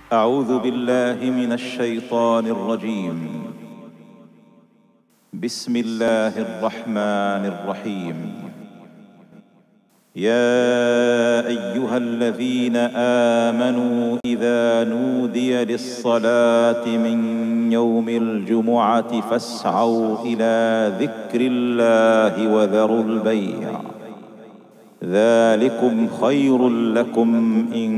أعوذ بالله من الشيطان الرجيم. بسم الله الرحمن الرحيم. يا أيها الذين آمنوا إذا نودي للصلاة من يوم الجمعة فاسعوا إلى ذكر الله وذروا البيع ذلكم خير لكم إن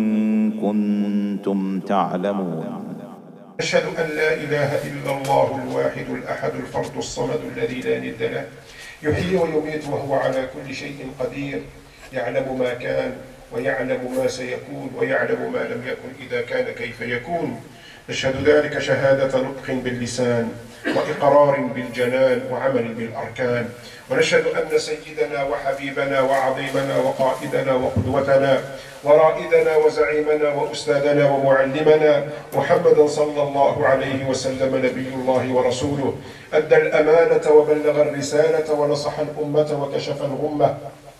كنتم تعلمون. أشهد أن لا إله إلا الله الواحد الأحد الفرد الصمد الذي لا ند له، يحيي ويميت وهو على كل شيء قدير، يعلم ما كان ويعلم ما سيكون ويعلم ما لم يكن إذا كان كيف يكون. نشهد ذلك شهادة نطق باللسان وإقرار بالجنان وعمل بالأركان، ونشهد أن سيدنا وحبيبنا وعظيمنا وقائدنا وقدوتنا ورائدنا وزعيمنا وأستاذنا ومعلمنا محمدا صلى الله عليه وسلم نبي الله ورسوله، أدى الأمانة وبلغ الرسالة ونصح الأمة وكشف الغمة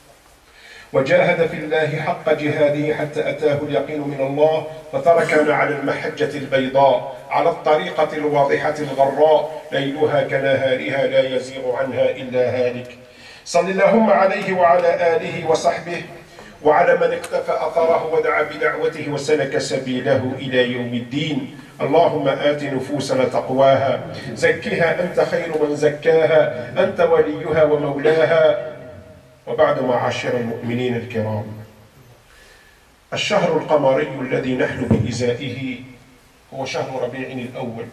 وجاهد في الله حق جهاده حتى أتاه اليقين من الله، فتركنا على المحجة البيضاء على الطريقة الواضحة الغراء ليلها كنهارها لا يزيغ عنها إلا هالك. صل اللهم عليه وعلى آله وصحبه وعلى من اقتفى أثره ودعا بدعوته وسلك سبيله إلى يوم الدين. اللهم آت نفوسنا تقواها، زكها أنت خير من زكاها، أنت وليها ومولاها. وبعد، معاشر المؤمنين الكرام، الشهر القمري الذي نحن بإزائه هو شهر ربيع الأول،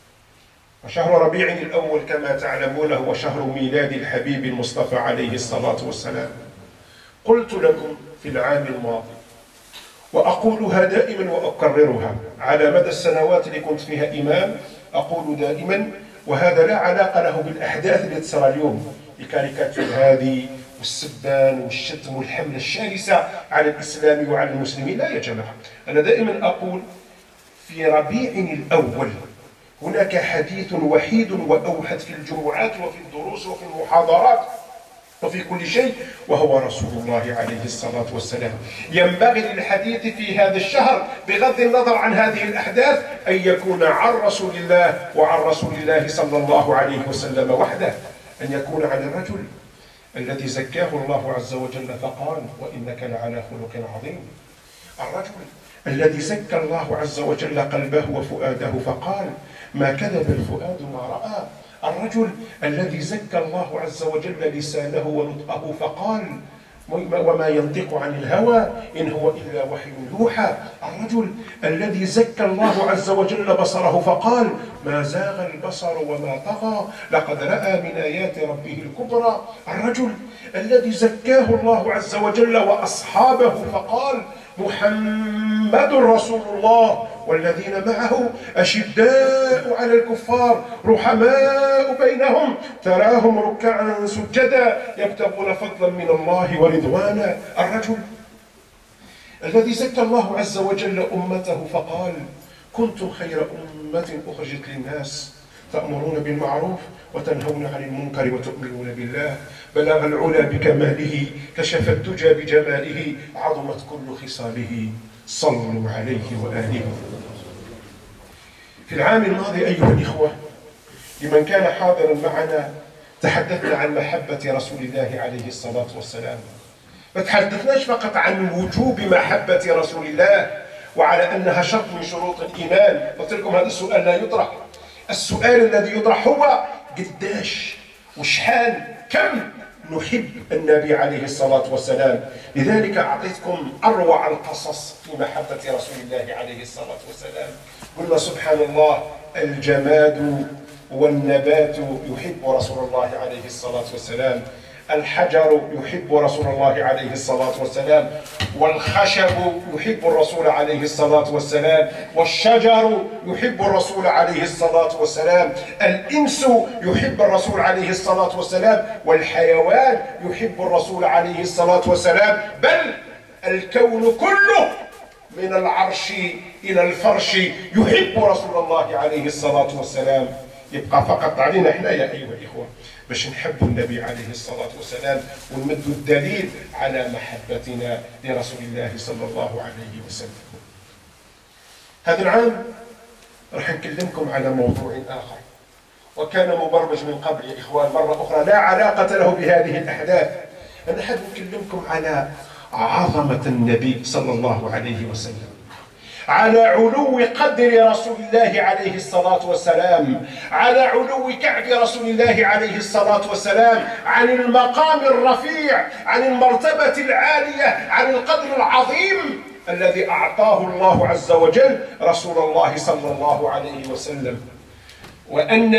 وشهر ربيع الأول كما تعلمون هو شهر ميلاد الحبيب المصطفى عليه الصلاة والسلام. قلت لكم في العام الماضي وأقولها دائما وأكررها على مدى السنوات اللي كنت فيها إمام، أقول دائما، وهذا لا علاقة له بالأحداث اللي تصير اليوم، الكاريكاتير هذه والسبان والشتم والحملة الشرسة على الإسلام وعلى المسلمين، لا يا جماعة. أنا دائما أقول في ربيع الأول هناك حديث وحيد وأوحد في الجمعات وفي الدروس وفي المحاضرات وفي كل شيء، وهو رسول الله عليه الصلاة والسلام. ينبغي للحديث في هذا الشهر بغض النظر عن هذه الأحداث أن يكون عن رسول الله وعن رسول الله صلى الله عليه وسلم وحده، أن يكون عن الرجل الذي زكاه الله عز وجل فقال: وإنك لعلى خلق عظيم. الرجل الذي زكى الله عز وجل قلبه وفؤاده فقال: ما كذب الفؤاد ما رأى. الرجل الذي زكى الله عز وجل لسانه ونطقه فقال: وما ينطق عن الهوى إن هو إلا وحي يوحى. الرجل الذي زكى الله عز وجل بصره فقال: ما زاغ البصر وما طغى لقد رأى من آيات ربه الكبرى. الرجل الذي زكاه الله عز وجل وأصحابه فقال: محمد رسول الله والذين معه أشداء على الكفار رحماء بينهم تراهم ركعا سجدا يبتغون فضلا من الله ورضوانا. الرجل الذي زكى الله عز وجل أمته فقال: كنتم خير أمة أخرجت للناس تأمرون بالمعروف وتنهون عن المنكر وتؤمنون بالله. بلغ العلا بكماله، كشف الدجى بجماله، عظمت كل خصاله. صلوا عليه وآله. في العام الماضي أيها الإخوة، لمن كان حاضرا معنا، تحدثنا عن محبة رسول الله عليه الصلاة والسلام. ما تحدثناش فقط عن وجوب محبة رسول الله وعلى أنها شرط من شروط الإيمان. قلت لكم هذا السؤال لا يطرح. السؤال الذي يطرح هو قداش وشحال كم نحب النبي عليه الصلاة والسلام. لذلك أعطيتكم أروع القصص في محبة رسول الله عليه الصلاة والسلام. قلنا سبحان الله: الجماد والنبات يحب رسول الله عليه الصلاة والسلام، الحجر يحب رسول الله عليه الصلاة والسلام، والخشب يحب الرسول عليه الصلاة والسلام، والشجر يحب الرسول عليه الصلاة والسلام، الإنس يحب الرسول عليه الصلاة والسلام، والحيوان يحب الرسول عليه الصلاة والسلام، بل الكون كله من العرش إلى الفرش يحب رسول الله عليه الصلاة والسلام. يبقى فقط علينا احنا يا أيها الإخوة باش نحب النبي عليه الصلاة والسلام ونمد الدليل على محبتنا لرسول الله صلى الله عليه وسلم. هذا العام راح نكلمكم على موضوع آخر، وكان مبرمج من قبل يا إخوان مرة أخرى لا علاقة له بهذه الأحداث. أنا حاب نكلمكم على عظمة النبي صلى الله عليه وسلم، على علو قدر رسول الله عليه الصلاة والسلام، على علو كعب رسول الله عليه الصلاة والسلام، عن المقام الرفيع، عن المرتبة العالية، عن القدر العظيم الذي أعطاه الله عز وجل رسول الله صلى الله عليه وسلم. وأن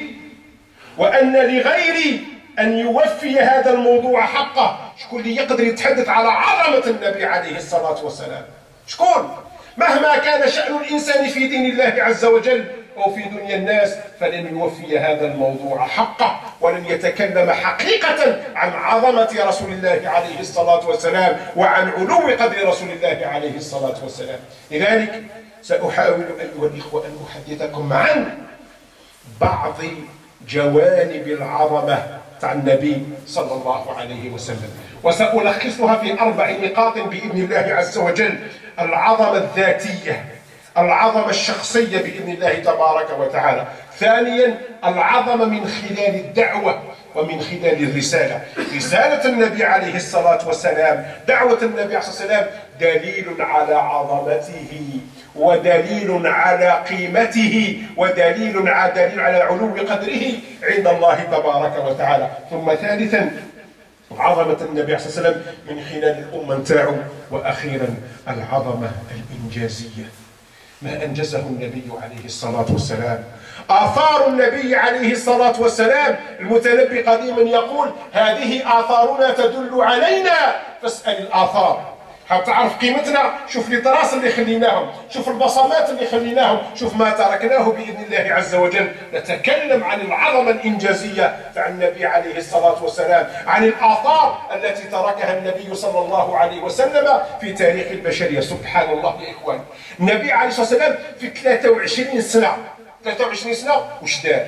لغيري أن يوفي هذا الموضوع حقه. شكون اللي يقدر يتحدث على عظمة النبي عليه الصلاة والسلام؟ شكون؟ مهما كان شأن الإنسان في دين الله عز وجل أو في دنيا الناس فلن يوفي هذا الموضوع حقه، ولن يتكلم حقيقة عن عظمة رسول الله عليه الصلاة والسلام وعن علو قدر رسول الله عليه الصلاة والسلام. لذلك سأحاول أيها الإخوة أن أحدثكم عن بعض جوانب العظمة عن النبي صلى الله عليه وسلم، وسألخصها في 4 نقاط بإذن الله عز وجل: العظمة الذاتية، العظمة الشخصية بإذن الله تبارك وتعالى. ثانيا العظمة من خلال الدعوة ومن خلال الرسالة. رسالة النبي عليه الصلاة والسلام، دعوة النبي عليه الصلاة والسلام دليل على عظمته ودليل على قيمته ودليل على علو قدره عند الله تبارك وتعالى. ثم ثالثا عظمة النبي عليه الصلاة والسلام من خلال الأمة نتاعو. وأخيرا العظمة الإنجازية، ما أنجزه النبي عليه الصلاة والسلام، آثار النبي عليه الصلاة والسلام. المتنبي قديما يقول: هذه آثارنا تدل علينا فاسأل الآثار. حاب تعرف قيمتنا؟ شوف الطراس اللي خليناهم، شوف البصمات اللي خليناهم، شوف ما تركناه بإذن الله عز وجل. نتكلم عن العظمة الإنجازية عن النبي عليه الصلاة والسلام، عن الآثار التي تركها النبي صلى الله عليه وسلم في تاريخ البشرية. سبحان الله يا إخوان، النبي عليه الصلاة والسلام في 23 سنة وش دار؟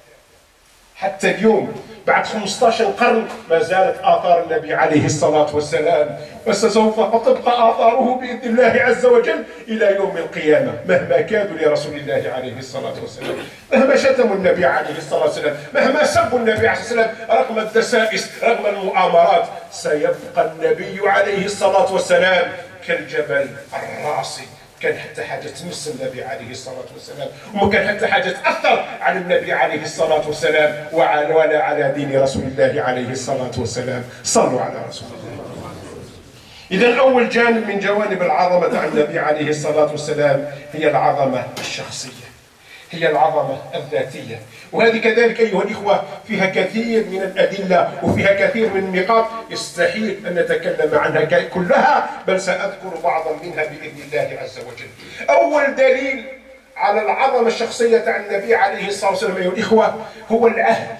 حتى اليوم بعد 15 قرن ما زالت آثار النبي عليه الصلاة والسلام، وسوف تبقى آثاره بإذن الله عز وجل إلى يوم القيامة. مهما كادوا لرسول الله عليه الصلاة والسلام، مهما شتموا النبي عليه الصلاة والسلام، مهما سبوا النبي عليه الصلاة والسلام، رغم الدسائس، رغم المؤامرات، سيبقى النبي عليه الصلاة والسلام كالجبل الراسي. كان حتى حاجة تمس النبي عليه الصلاة والسلام، وما كان حتى حاجة تأثر على النبي عليه الصلاة والسلام ولا على دين رسول الله عليه الصلاة والسلام. صلوا على رسول الله. إذا أول جانب من جوانب العظمة عن النبي عليه الصلاة والسلام هي العظمة الشخصية، هي العظمة الذاتية. وهذه كذلك أيها الإخوة فيها كثير من الأدلة وفيها كثير من النقاط يستحيل أن نتكلم عنها كلها، بل سأذكر بعضا منها بإذن الله عز وجل. أول دليل على العظمة الشخصية عن النبي عليه الصلاة والسلام أيها الإخوة هو العهد،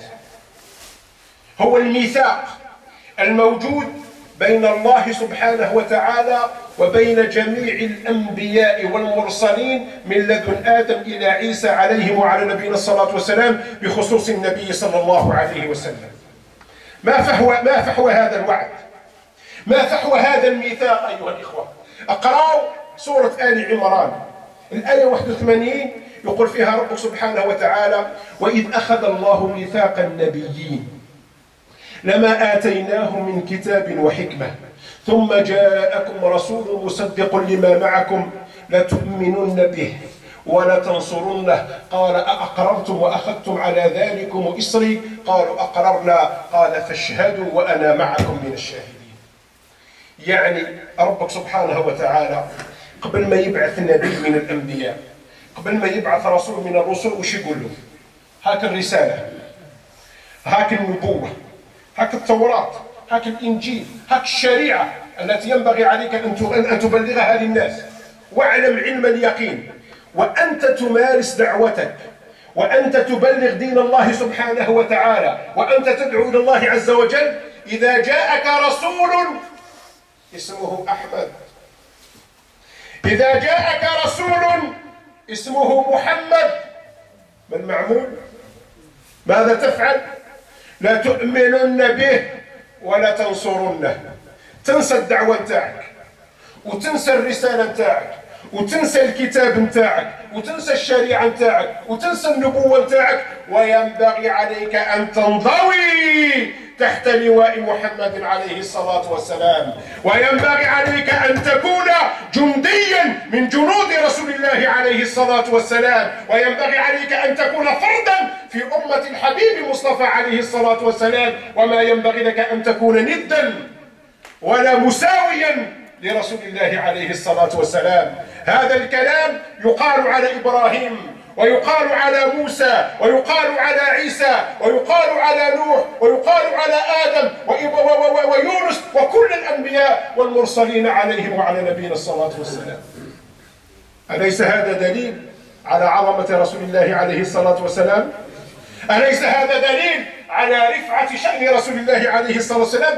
هو الميثاق الموجود بين الله سبحانه وتعالى وبين جميع الأنبياء والمرسلين من لدن آدم إلى عيسى عليهم وعلى نبينا الصلاة والسلام، بخصوص النبي صلى الله عليه وسلم. ما فحوى هذا الوعد؟ ما فحوى هذا الميثاق أيها الإخوة؟ اقرأوا سورة آل عمران الآية 81، يقول فيها ربك سبحانه وتعالى: وإذ أخذ الله ميثاق النبيين لما آتيناهم من كتاب وحكمة ثم جاءكم رسول مصدق لما معكم لتؤمنن به ولتنصرنه قال أأقررتم وأخذتم على ذلكم إصري قالوا أقررنا قال فاشهدوا وأنا معكم من الشاهدين. يعني ربك سبحانه وتعالى قبل ما يبعث نبي من الأنبياء، قبل ما يبعث رسول من الرسل، وش يقول له؟ هاك الرسالة، هاك النبوة، هاك التوراة، هاك الإنجيل، هاك الشريعة التي ينبغي عليك أن تبلغها للناس. واعلم علم اليقين وأنت تمارس دعوتك وأنت تبلغ دين الله سبحانه وتعالى وأنت تدعو إلى الله عز وجل، إذا جاءك رسول اسمه أحمد، إذا جاءك رسول اسمه محمد، ما المعمول؟ ماذا تفعل؟ لا تؤمنن به ولا تنصرنه. تنسى الدعوة نتاعك وتنسى الرسالة نتاعك وتنسى الكتاب نتاعك وتنسى الشريعة نتاعك وتنسى النبوة نتاعك، وينبغي عليك أن تنضوي تحت لواء محمد عليه الصلاة والسلام، وينبغي عليك أن تكون جنديا من جنود رسول الله عليه الصلاة والسلام، وينبغي عليك أن تكون فردا في أمة الحبيب المصطفى عليه الصلاة والسلام، وما ينبغي لك أن تكون ندا ولا مساويا لرسول الله عليه الصلاة والسلام. هذا الكلام يقال على إبراهيم، ويقال على موسى، ويقال على عيسى، ويقال على نوح، ويقال على آدم ويونس وكل الأنبياء والمرسلين عليهم وعلى نبينا الصلاة والسلام. أليس هذا دليل على عظمة رسول الله عليه الصلاة والسلام؟ أليس هذا دليل على رفعة شأن رسول الله عليه الصلاة والسلام،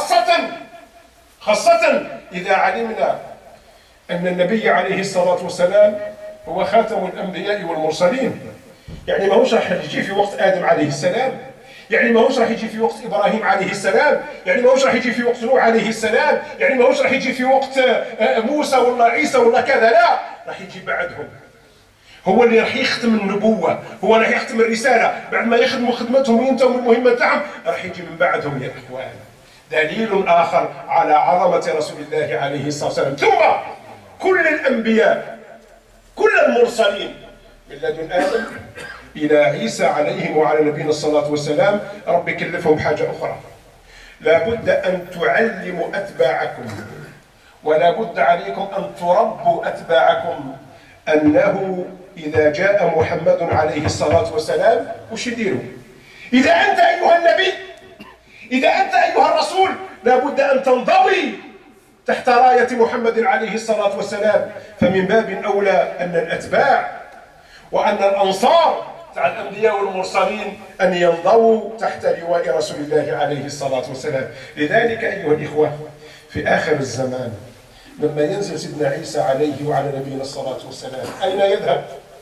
خاصة إذا علمنا أن النبي عليه الصلاة والسلام هو خاتم الأنبياء والمرسلين. يعني ما هوش راح يجي في وقت آدم عليه السلام، يعني ما هوش راح يجي في وقت إبراهيم عليه السلام، يعني ما هوش راح يجي في وقت نوح عليه السلام، يعني ما هوش راح يجي في وقت موسى ولا عيسى ولا كذا، لا، راح يجي بعدهم. هو اللي راح يختم النبوة، هو راح يختم الرسالة، بعد ما يخدموا خدمتهم وينتهوا من المهمة تاعهم راح يجي من بعدهم يا إخوان. دليل آخر على عظمة رسول الله عليه الصلاة والسلام. ثم كل الأنبياء كل المرسلين من لدن آدم إلى عيسى عليهم وعلى نبينا الصلاة والسلام رب كلفهم حاجة أخرى، لا بد أن تعلموا أتباعكم، ولا بد عليكم أن تربوا أتباعكم أنه إذا جاء محمد عليه الصلاة والسلام وش يديروا؟ إذا أنت أيها النبي، إذا أنت أيها الرسول، لا بد أن تنضوي تحت راية محمد عليه الصلاة والسلام. فمن باب أولى أن الأتباع وأن الأنصار تاع الأنبياء والمرسلين أن ينضووا تحت لواء رسول الله عليه الصلاة والسلام. لذلك أيها الإخوة في آخر الزمان لما ينزل سيدنا عيسى عليه وعلى نبينا الصلاة والسلام، أين يذهب؟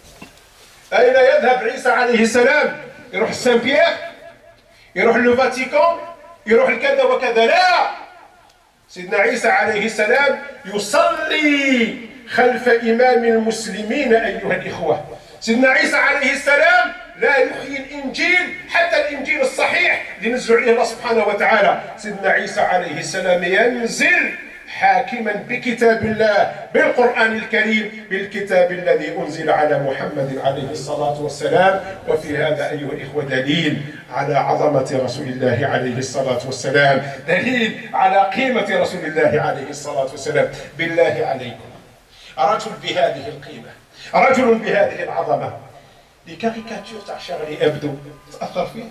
أين يذهب عيسى عليه السلام؟ يروح سان بيير؟ يروح للفاتيكان؟ يروح الكذا وكذا؟ لا، سيدنا عيسى عليه السلام يصلي خلف إمام المسلمين أيها الإخوة. سيدنا عيسى عليه السلام لا يحيي الإنجيل، حتى الإنجيل الصحيح اللي نزل عليه الله سبحانه وتعالى. سيدنا عيسى عليه السلام ينزل حاكما بكتاب الله، بالقرآن الكريم، بالكتاب الذي أنزل على محمد عليه الصلاة والسلام. وفي هذا أيها الإخوة دليل على عظمة رسول الله عليه الصلاة والسلام، دليل على قيمة رسول الله عليه الصلاة والسلام. بالله عليكم، رجل بهذه القيمة، رجل بهذه العظمة، لي كاريكاتير تاع شارلي أبدو تأثر فيه،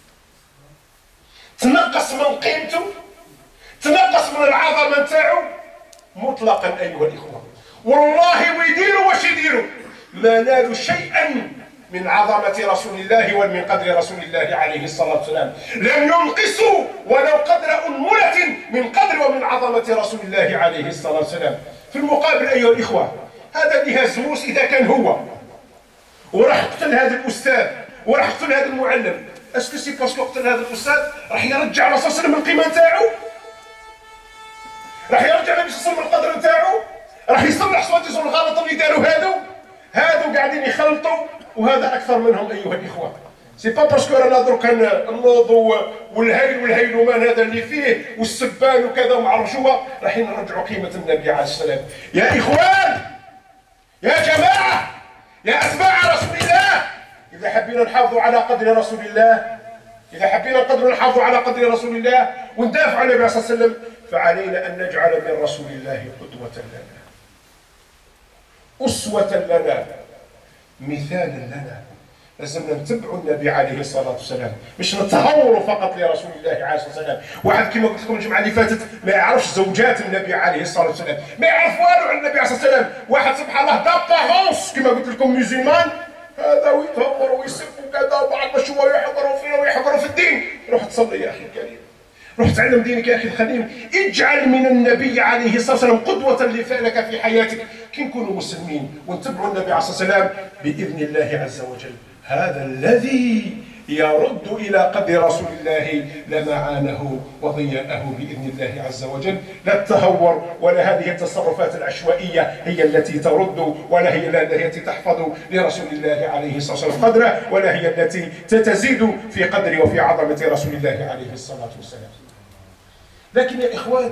تنقص من قيمته، تنقص من العظمة نتاعو مطلقا أيها الإخوة. والله ويديروا واش يديروا ما نالوا شيئا من عظمة رسول الله ومن قدر رسول الله عليه الصلاة والسلام، لم ينقصوا ولو قدر أنملة من قدر ومن عظمة رسول الله عليه الصلاة والسلام. في المقابل أيها الإخوة، هذا اللي هزموس إذا كان هو وراح قتل هذا الأستاذ وراح قتل هذا المعلم، اسكو سي باسكو قتل هذا الأستاذ راح يرجع الرسول صلى الله عليه وسلم من القيمة نتاعو؟ راح يرجع النبي صلى الله عليه وسلم من القدر نتاعو؟ راح يصلح صوتيهم الغلط اللي داروا هادو قاعدين يخلطوا، وهذا أكثر منهم أيها الإخوة. سي با باسكو رانا دركا النوض والهيلومان هذا اللي فيه والسبان وكذا ومع الرجوة راح نرجعوا قيمة النبي عليه السلام. يا إخوان، يا جماعة، يا أتباع رسول الله، إذا حبينا نحافظوا على قدر رسول الله، إذا حبينا نحافظوا على قدر رسول الله وندافع عن النبي صلى الله عليه وسلم، فعلينا أن نجعل من رسول الله قدوة لنا، أسوة لنا، مثالا لنا. لازمنا نتبعوا النبي عليه الصلاة والسلام، مش نتهوروا فقط لرسول الله عليه الصلاة والسلام. واحد كما قلت لكم الجمعة اللي فاتت ما يعرفش زوجات النبي عليه الصلاة والسلام، ما يعرف والو عن النبي عليه الصلاة والسلام. واحد سبحان الله دابارونس كما قلت لكم ميوزيمان، هذا ويتهور ويسب وكذا، وبعض شوية يحضروا فينا ويحضروا في الدين. روح تصلي يا أخي الكريم، روح تعلم دينك يا أخي الخليل. اجعل من النبي عليه الصلاة والسلام قدوة لك في حياتك. كي نكونوا مسلمين ونتبعوا النبي عليه الصلاة والسلام بإذن الله عز وجل، هذا الذي يرد إلى قدر رسول الله لمعانه وضياءه بإذن الله عز وجل. لا التهور ولا هذه التصرفات العشوائية هي التي ترد، ولا هي التي تحفظ لرسول الله عليه الصلاة والسلام قدره، ولا هي التي تزيد في قدر وفي عظمة رسول الله عليه الصلاة والسلام. لكن يا إخوان،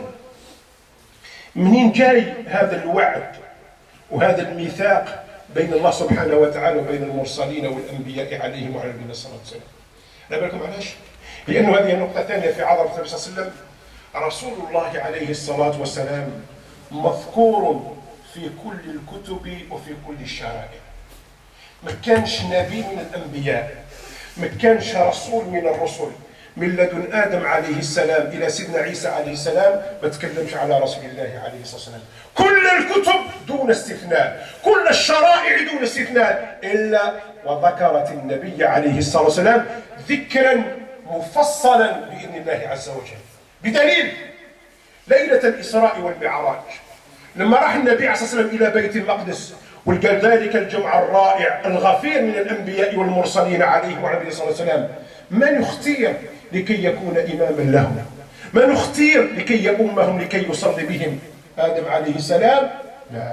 منين جاي هذا الوعد وهذا الميثاق بين الله سبحانه وتعالى وبين المرسلين والأنبياء عليهم وعلى نبينا الصلاة والسلام؟ لا بالكم علاش؟ لأنه هذه النقطة الثانية في عظمة النبي صلى الله عليه وسلم. رسول الله عليه الصلاة والسلام مذكور في كل الكتب وفي كل الشرائع. ما كانش نبي من الأنبياء، ما كانش رسول من الرسل، من لدن آدم عليه السلام إلى سيدنا عيسى عليه السلام ما تكلمش على رسول الله عليه الصلاة والسلام. كل الكتب دون استثناء، كل الشرائع دون استثناء، إلا وذكرت النبي عليه الصلاة والسلام ذكرا مفصلا بإذن الله عز وجل. بدليل ليلة الإسراء والمعراج لما راح النبي عليه الصلاة والسلام إلى بيت المقدس ولقى ذلك الجمع الرائع الغفير من الأنبياء والمرسلين عليه وعلى النبي صلى الله عليه وسلم، من اختير لكي يكون إماما لهم؟ من اختير لكي يؤمهم لكي يصلي بهم؟ آدم عليه السلام؟ لا.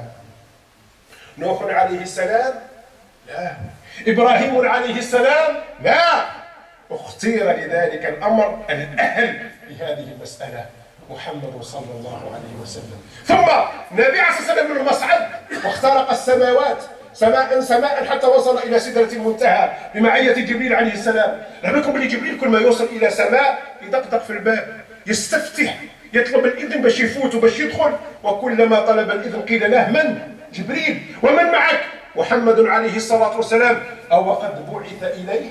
نوح عليه السلام؟ لا. إبراهيم عليه السلام؟ لا. اختير لذلك الأمر الأهل لهذه المسألة محمد صلى الله عليه وسلم. ثم النبي عليه الصلاة والسلام من المصعد واخترق السماوات سماء حتى وصل إلى سدرة المنتهى بمعية جبريل عليه السلام. لكم بلي جبريل كل ما يوصل إلى سماء يدقدق في الباب، يستفتح، يطلب الإذن باش يفوت وباش يدخل، وكلما طلب الإذن قيل له من؟ جبريل. ومن معك؟ محمد عليه الصلاة والسلام. أو قد بعث إليه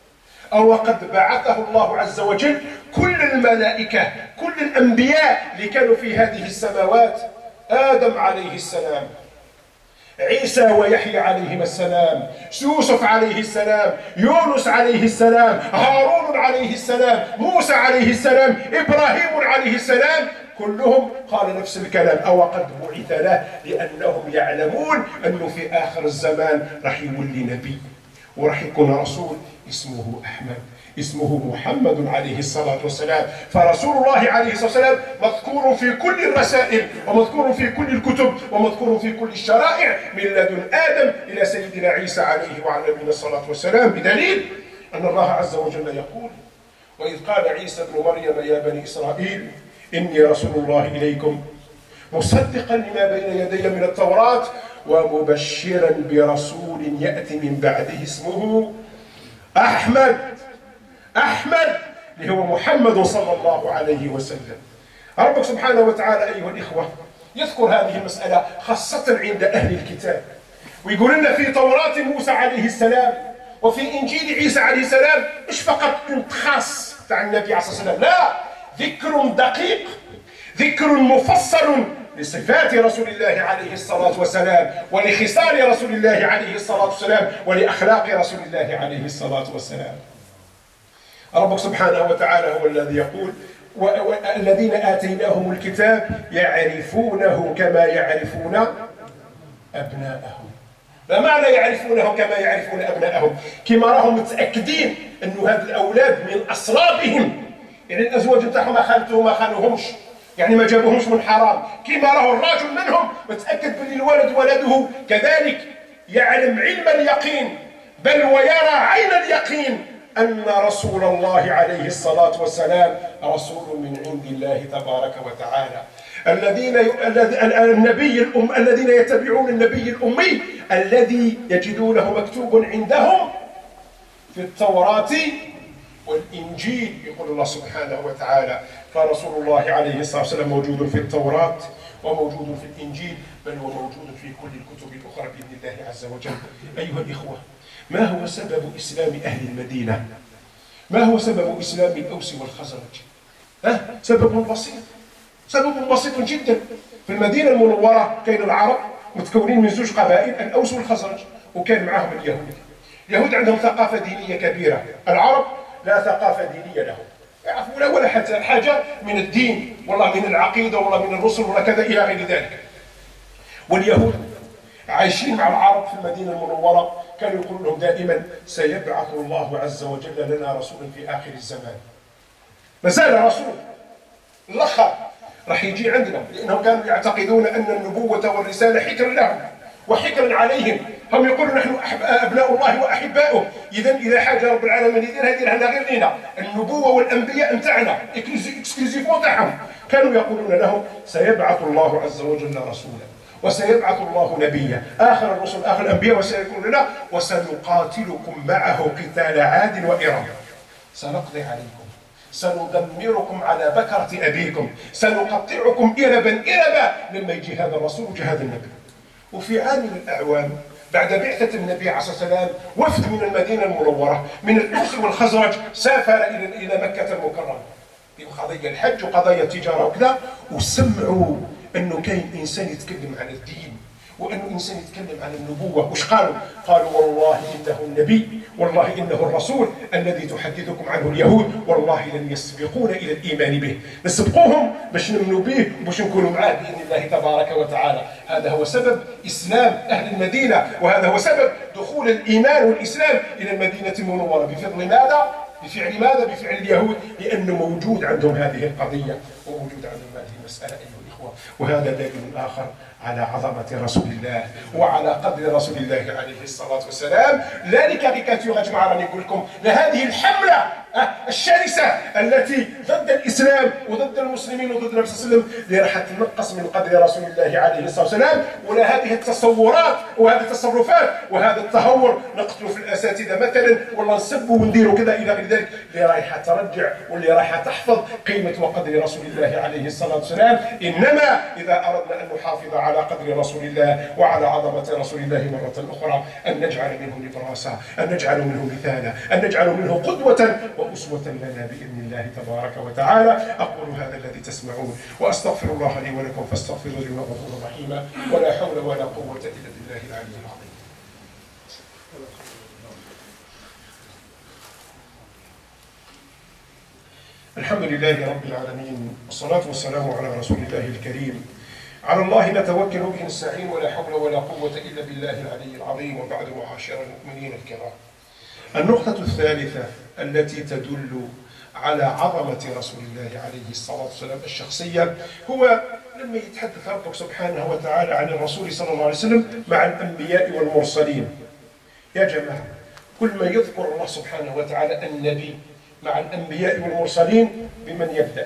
أو قد بعثه الله عز وجل كل الملائكة كل الأنبياء اللي كانوا في هذه السماوات، آدم عليه السلام، عيسى ويحيى عليهما السلام، يوسف عليه السلام، يونس عليه السلام، هارون عليه السلام، موسى عليه السلام، إبراهيم عليه السلام، كلهم قال نفس الكلام أو قد بعث له، لأنهم يعلمون أنه في آخر الزمان راح يولي نبي وراح يكون رسول اسمه أحمد، اسمه محمد عليه الصلاة والسلام. فرسول الله عليه الصلاة والسلام مذكور في كل الرسائل ومذكور في كل الكتب ومذكور في كل الشرائع من لدن آدم إلى سيدنا عيسى عليه وعلى نبينا الصلاة والسلام. بدليل أن الله عز وجل يقول: وإذ قال عيسى ابن مريم يا بني إسرائيل إني رسول الله إليكم مصدقا لما بين يدي من التوراة ومبشرا برسول يأتي من بعده اسمه أحمد. أحمد اللي هو محمد صلى الله عليه وسلم. ربك سبحانه وتعالى أيها الإخوة يذكر هذه المسألة خاصة عند أهل الكتاب، ويقول لنا في توراة موسى عليه السلام وفي إنجيل عيسى عليه السلام مش فقط كنت خاص تاع النبي عليه الصلاة والسلام، لا، ذكر دقيق، ذكر مفصل لصفات رسول الله عليه الصلاة والسلام ولخصال رسول الله عليه الصلاة والسلام ولأخلاق رسول الله عليه الصلاة والسلام. ربك سبحانه وتعالى هو الذي يقول: والذين آتيناهم الكتاب يعرفونه كما يعرفون أبناءهم. ما معنى يعرفونه كما يعرفون أبناءهم؟ كما راهم متأكدين أن هذا الأولاد من أصلابهم، يعني الأزواج نتاعهم ما خانتهم ما خانوهمش، يعني ما جابوهمش من حرام، كما راه الراجل منهم متأكد بأن الولد ولده كذلك، يعلم علم اليقين بل ويرى عين اليقين أن رسول الله عليه الصلاة والسلام رسول من عند الله تبارك وتعالى. الذين يتبعون النبي الأمي الذي يجدونه مكتوب عندهم في التوراة والإنجيل. يقول الله سبحانه وتعالى: فرسول الله عليه الصلاة والسلام موجود في التوراة وموجود في الإنجيل بل وموجود في كل الكتب الأخرى بإذن الله عز وجل. أيها الإخوة، ما هو سبب إسلام أهل المدينة؟ ما هو سبب إسلام الأوس والخزرج؟ سبب بسيط، سبب بسيط جدا. في المدينة المنورة كان العرب متكونين من زوج قبائل، الأوس والخزرج، وكان معهم اليهود. اليهود عندهم ثقافة دينية كبيرة، العرب لا ثقافة دينية لهم، يعرفون ولا حتى حاجة من الدين والله من العقيدة والله من الرسل ولا كذا إلى غير ذلك. واليهود عايشين مع العرب في المدينة المنورة، كانوا يقولون لهم دائما سيبعث الله عز وجل لنا رسولا في آخر الزمان. ما زال رسول الأخر راح يجي عندنا، لأنهم كانوا يعتقدون أن النبوة والرسالة حكر لهم وحكر عليهم. هم يقولون نحن أبناء الله وأحباؤه، إذا حاجة رب العالمين يديرها لنا غير لنا، النبوة والأنبياء متاعنا إكسكلوزيفون تاعهم. كانوا يقولون لهم سيبعث الله عز وجل رسولا وسيبعث الله نبيا آخر الرسل آخر الأنبياء، وسيكون لنا وسنقاتلكم معه قتال عاد وإرم، سنقضي عليكم، سندمركم على بكرة أبيكم، سنقطعكم إربا إربا لما يجي هذا الرسول وجهاد النبي. وفي عام من الأعوام بعد بعثة النبي عليه الصلاة والسلام وفد من المدينة المنورة من الأوس والخزرج سافر إلى مكة المكرمة بقضية الحج وقضايا التجارة وكذا، وسمعوا أنه كاين إنسان يتكلم عن الدين وأنه إنسان يتكلم عن النبوة. وش قالوا؟ قالوا والله إنه النبي، والله إنه الرسول الذي تحدثكم عنه اليهود، والله لن يسبقون إلى الإيمان به، نسبقوهم باش نؤمنوا به وباش نكونوا معاه بإذن الله تبارك وتعالى. هذا هو سبب إسلام أهل المدينة، وهذا هو سبب دخول الإيمان والإسلام إلى المدينة المنورة. بفضل ماذا؟ بفعل ماذا؟ بفعل اليهود، لأنه موجود عندهم هذه القضية وموجود عندهم هذه المسألة أيها الإخوة. وهذا دليل آخر على عظمة رسول الله وعلى قدر رسول الله عليه الصلاة والسلام. لا لكاريكاتير يا جماعة، راني نقول لكم لهذه الحملة الشرسة التي ضد الإسلام وضد المسلمين وضد النبي صلى الله عليه وسلم، اللي راح تنقص من قدر رسول الله عليه الصلاة والسلام. ولا هذه التصورات وهذه التصرفات وهذا التهور، نقتلوا في الأساتذة مثلا ولا نسبوا ونديروا كذا إلى غير ذلك، اللي رايحة ترجع واللي رايحة تحفظ قيمة وقدر رسول الله عليه الصلاة والسلام. إنما إذا أردنا أن نحافظ على قدر رسول الله وعلى عظمة رسول الله مرة أخرى، أن نجعل منه نبراسا، أن نجعل منه مثالا، أن نجعل منه قدوة وأسوة لنا بإذن الله تبارك وتعالى. أقول هذا الذي تسمعون وأستغفر الله لي ولكم فاستغفروا إنه غفور رحيم، ولا حول ولا قوة إلا بالله العلي العظيم. الحمد لله رب العالمين، والصلاة والسلام على رسول الله الكريم. على الله نتوكل به نستعين، ولا حول ولا قوة إلا بالله العلي العظيم. وبعد، معاشر المؤمنين الكرام، النقطة الثالثة التي تدل على عظمة رسول الله عليه الصلاة والسلام الشخصية، هو لما يتحدث ربك سبحانه وتعالى عن الرسول صلى الله عليه وسلم مع الأنبياء والمرسلين. يا جماعة، كل ما يذكر الله سبحانه وتعالى النبي مع الأنبياء والمرسلين بمن يبدأ؟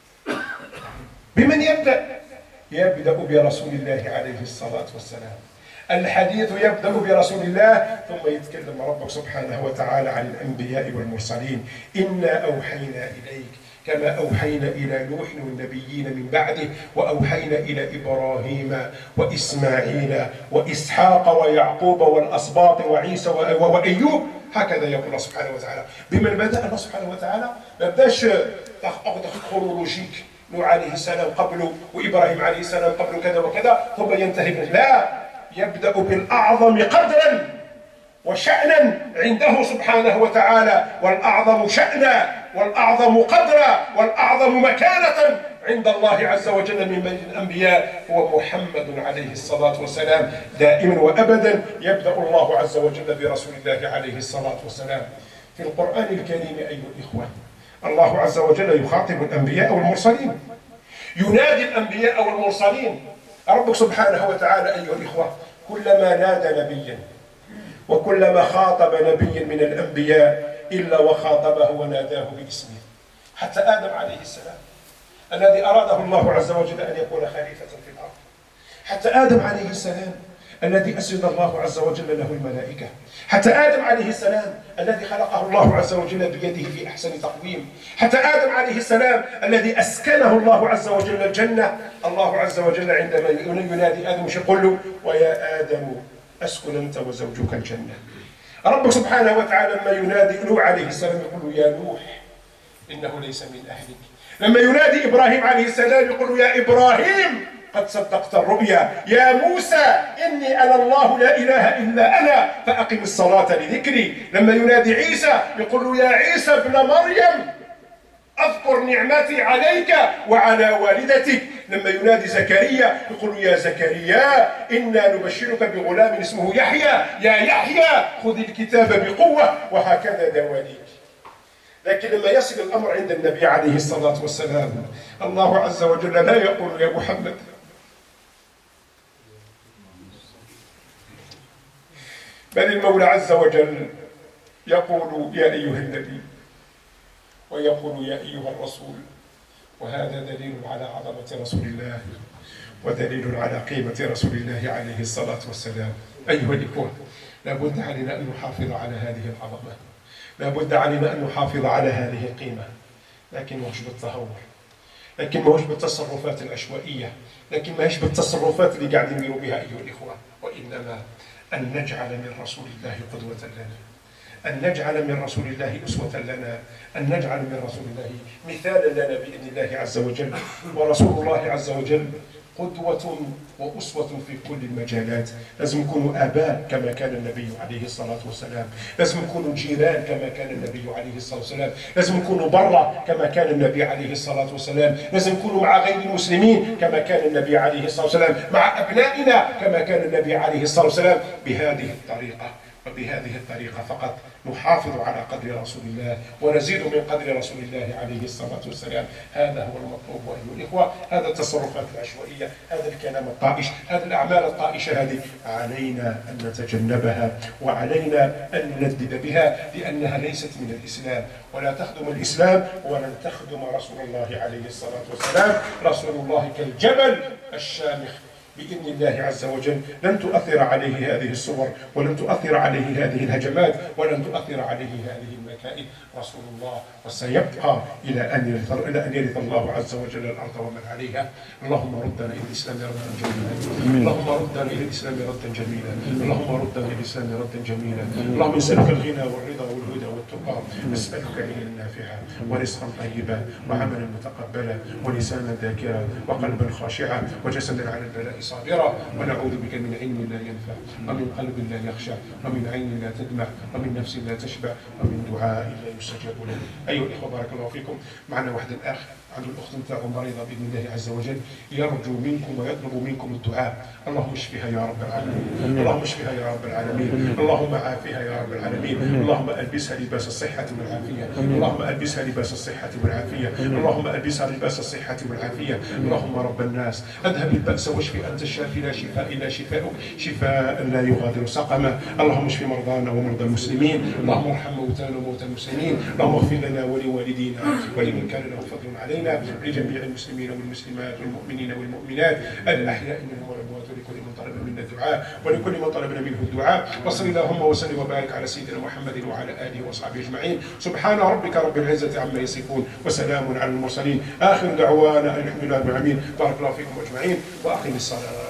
بمن يبدأ؟ يبدأ برسول الله عليه الصلاة والسلام. الحديث يبدأ برسول الله، ثم يتكلم ربك سبحانه وتعالى عن الأنبياء والمرسلين. إنا أوحينا إليك كما أوحينا إلى نوح والنبيين من بعده، وأوحينا إلى إبراهيم وإسماعيل وإسحاق ويعقوب والأسباط وعيسى وأيوب. هكذا يقول الله سبحانه وتعالى. بمن بدأ الله سبحانه وتعالى؟ ما بداش أخذ خرولوجيك، نوح عليه السلام قبله وإبراهيم عليه السلام قبله كذا وكذا ثم ينتهي به. لا، يبدأ بالأعظم قدرا وشأنا عنده سبحانه وتعالى، والأعظم شأنا والأعظم قدرا والأعظم مكانة عند الله عز وجل من بين الأنبياء هو محمد عليه الصلاة والسلام. دائما وأبدا يبدأ الله عز وجل برسول الله عليه الصلاة والسلام. في القرآن الكريم أيها الإخوة، الله عز وجل يخاطب الأنبياء والمرسلين، ينادي الأنبياء والمرسلين. ربك سبحانه وتعالى أيها الإخوة كلما نادى نبيا وكلما خاطب نبيا من الأنبياء إلا وخاطبه وناداه باسمه. حتى آدم عليه السلام الذي أراده الله عز وجل أن يكون خليفة في الأرض، حتى آدم عليه السلام الذي أسجد الله عز وجل له الملائكة، حتى آدم عليه السلام الذي خلقه الله عز وجل بيده في أحسن تقويم، حتى آدم عليه السلام الذي أسكنه الله عز وجل الجنة. الله عز وجل عندما ينادي آدم يقول له: ويا آدم أسكن أنت وزوجك الجنة. رب سبحانه وتعالى لما ينادي نوح عليه السلام يقول له: يا نوح إنه ليس من أهلك. لما ينادي إبراهيم عليه السلام يقول له: يا إبراهيم قد صدقت الرؤيا. يا موسى إني أنا الله لا إله إلا أنا فأقم الصلاة لذكري. لما ينادي عيسى يقول له: يا عيسى ابن مريم أذكر نعمتي عليك وعلى والدتك. لما ينادي زكريا يقول يا زكريا إنا نبشرك بغلام اسمه يحيى، يا يحيى خذ الكتاب بقوة، وهكذا دواليك. لكن لما يصل الأمر عند النبي عليه الصلاة والسلام الله عز وجل لا يقول يا محمد، بل المولى عز وجل يقول يا أيها النبي ويقول يا أيها الرسول. وهذا دليل على عظمة رسول الله ودليل على قيمة رسول الله عليه الصلاة والسلام. أيها الإخوة، لابد علينا أن نحافظ على هذه العظمة، لابد علينا أن نحافظ على هذه القيمة، لكن ماهوش بالتهور، لكن ماهوش بالتصرفات العشوائية، لكن ماهوش بالتصرفات اللي قاعدين يديروا بها أيها الإخوة، وإنما أن نجعل من رسول الله قدوة لنا، أن نجعل من رسول الله أسوة لنا، أن نجعل من رسول الله مثالا لنا بإذن الله عز وجل. ورسول الله عز وجل قدوة وأسوة في كل المجالات. لازم نكونوا آباء كما كان النبي عليه الصلاة والسلام، لازم نكونوا جيران كما كان النبي عليه الصلاة والسلام، لازم نكونوا برا كما كان النبي عليه الصلاة والسلام، لازم نكونوا مع غير المسلمين كما كان النبي عليه الصلاة والسلام، مع أبنائنا كما كان النبي عليه الصلاة والسلام. بهذه الطريقة وبهذه الطريقة فقط نحافظ على قدر رسول الله ونزيد من قدر رسول الله عليه الصلاة والسلام. هذا هو المطلوب أيها الإخوة. هذا التصرفات العشوائية، هذا الكلام الطائش، هذه الأعمال الطائشة، هذه علينا أن نتجنبها وعلينا أن نندد بها، لأنها ليست من الإسلام، ولا تخدم الإسلام ولن تخدم رسول الله عليه الصلاة والسلام. رسول الله كالجبل الشامخ بإذن الله عز وجل، لن تؤثر عليه هذه الصور، ولن تؤثر عليه هذه الهجمات، ولن تؤثر عليه هذه المكائد. رسول الله وسيبقى إلى أن يرث الله عز وجل الأرض ومن عليها. اللهم ردنا إلى الإسلام ردا جميلا، اللهم ردنا إلى الإسلام ردا جميلا، اللهم ردنا إلى الإسلام ردا جميلا. اللهم نسألك الغنى والرضا والهدى والتقى، نسألك علما نافعا ورزقا طيبا وعملا متقبلا ولسانا ذاكرا وقلبا خاشعا وجسدا على البلاء صابرا، ونعوذ بك من علم لا ينفع ومن قلب لا يخشع ومن عين لا تدمع ومن نفس لا تشبع ومن دعاء لا يستجاب له. أيها الإخوة، بارك الله فيكم. معنا واحد الأخ عنده الأخت نتاعو مريضة بإذن الله عز وجل، يرجو منكم ويطلب منكم الدعاء. اللهم اشفها يا رب العالمين، اللهم اشفها يا رب العالمين، اللهم عافها يا رب العالمين، اللهم ألبسها لباس الصحة والعافية، اللهم ألبسها لباس الصحة والعافية، اللهم ألبسها لباس الصحة والعافية. اللهم رب الناس أذهب البأس واشف، أنت الشافي لا شفاء إلا شفاؤك، شفاء لا يغادر سقما. اللهم اشف مرضانا ومرضى المسلمين، اللهم ارحم موتانا وموتى المسلمين، اللهم اغفر لنا ولوالدينا ولمن كان له فضل علينا، لجميع المسلمين والمسلمات والمؤمنين والمؤمنات الأحياء منهم والأموات، ولكل من طلب منا الدعاء ولكل من طلبنا منه الدعاء. وصل اللهم وسلم وبارك على سيدنا محمد وعلى آله وأصحابه أجمعين. سبحان ربك رب العزة عما يصفون وسلام على المرسلين. آخر دعوانا الحمد لله رب العالمين. بارك الله فيكم أجمعين وأقم الصلاة.